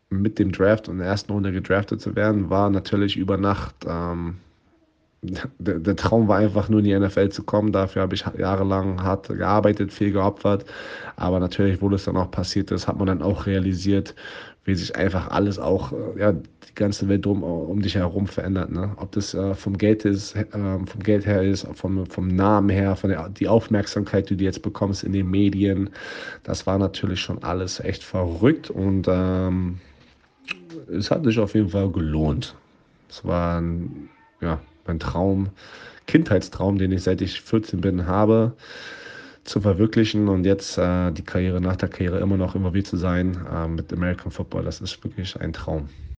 mit dem Draft und in der ersten Runde gedraftet zu werden, war natürlich über Nacht, der Traum war einfach nur in die NFL zu kommen. Dafür habe ich jahrelang hart gearbeitet, viel geopfert. Aber natürlich, wo das dann auch passiert ist, hat man dann auch realisiert, wie sich einfach alles auch, ja, die ganze Welt um dich herum verändert. Ne? Ob das vom Geld ist, vom Geld her ist, vom Namen her, die Aufmerksamkeit, die du jetzt bekommst in den Medien, das war natürlich schon alles echt verrückt und es hat sich auf jeden Fall gelohnt. Es war ja, mein Traum, Kindheitstraum, den ich seit ich 14 bin habe, zu verwirklichen und jetzt die Karriere nach der Karriere immer noch involviert zu sein mit American Football. Das ist wirklich ein Traum.